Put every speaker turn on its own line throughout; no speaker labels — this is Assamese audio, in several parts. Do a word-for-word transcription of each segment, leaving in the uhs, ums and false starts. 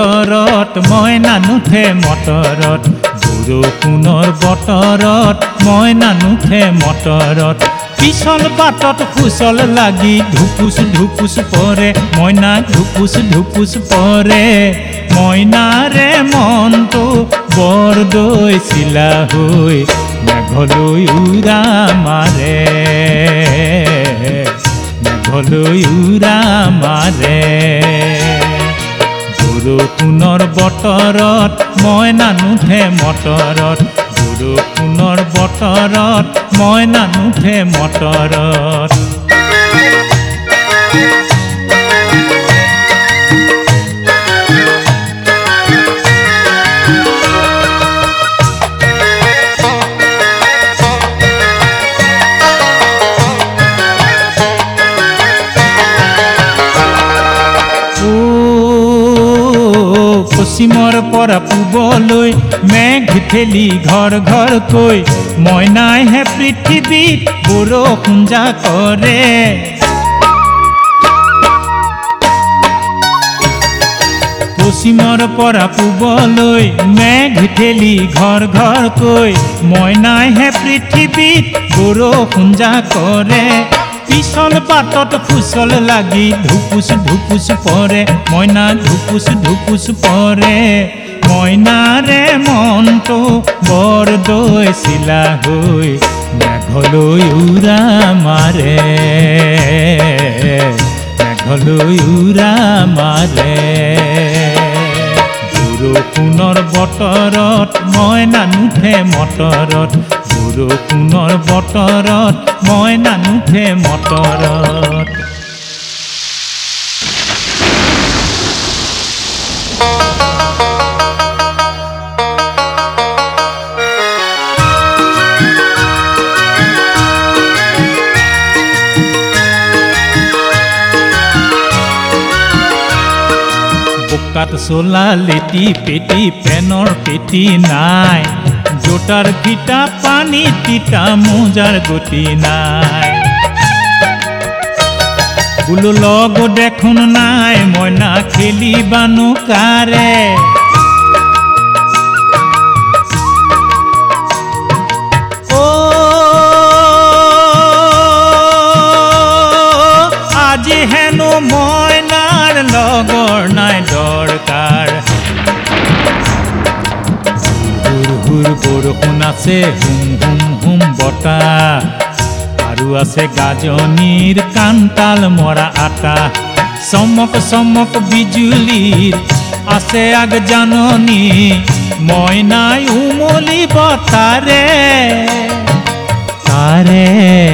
বতৰত মইনা নুঠে মটৰত বৰষুণৰ বতৰত মইনা নুঠে মটৰত পিছল বাটত সুচল লাগি ধুপুচ ধুপুচ পৰে মইনা ধুপুচ ধুপুচ পৰে মইনাৰে মনটো বৰদৈ চিলা হৈ মেঘলৈ উৰা মাৰে মেঘলৈ উৰা মাৰে বৰষুণৰ বতৰত মইনা নুঠে মটৰত বৰষুণৰ বতৰত মইনা নুঠে মটৰত পশ্চিমৰ পৰা পূবলৈ মেঘ ঠেলি ঘৰ ঘৰকৈ মইনাইহে পৃথিৱীত বৰষুণ জা কৰে পশ্চিমৰ পৰা পূবলৈ মেঘ ঠেলি ঘৰ ঘৰকৈ মইনাইহে পৃথিৱীত বৰষুণ জা কৰে পিছল বাটত ফুচল লাগি ধুপুচ ধুপুচ পৰে মইনা ধুপুচ ধুপুচ পৰে মইনাৰে মনটো বৰদৈ চিলা হৈ মেঘলৈ উৰা মাৰে মেঘলৈ উৰা মাৰে বৰষুণৰ বতৰত মইনা নুঠে মটৰত বৰষুণৰ বতৰত মইনা নুঠে মটৰত বোকাত চলা লেটি পেটি পেনৰ পেটি নাই জোতাৰ ফিটা পানী তিতা মোজাৰ গতি নাই বোলো লগ দেখোন নাই মইনা খেলিবানো কাৰে ও আজি হেনো মইনাৰ লগৰ নাই দৰকাৰ বৰষুণ আছে হুম হুম হুম বতাহ আৰু আছে গাজনিৰ কাণ্টাল মৰা আটা চমক চমক বিজুলীৰ আছে আগ জাননী মইনাই উমলিব তাৰে তাৰে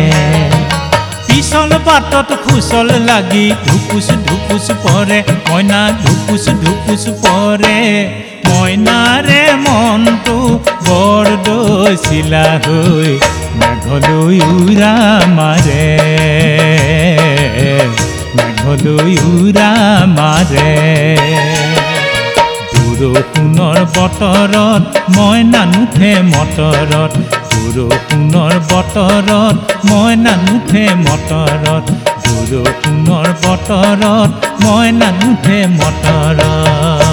পিছল বাটত ফুচল লাগি ধুপুচ ধুপুচ পৰে মইনা ধুপুচ ধুপুচ পৰে মইনাৰে মনটো বৰদৈ চিলা হৈ মেঘলৈ উৰা মাৰে মেঘলৈ উৰা মাৰে বৰষুণৰ বতৰত মইনা নুঠে মটৰত বৰষুণৰ বতৰত মইনা নুঠে মটৰত বৰষুণৰ বতৰত মইনা নুঠে মটৰত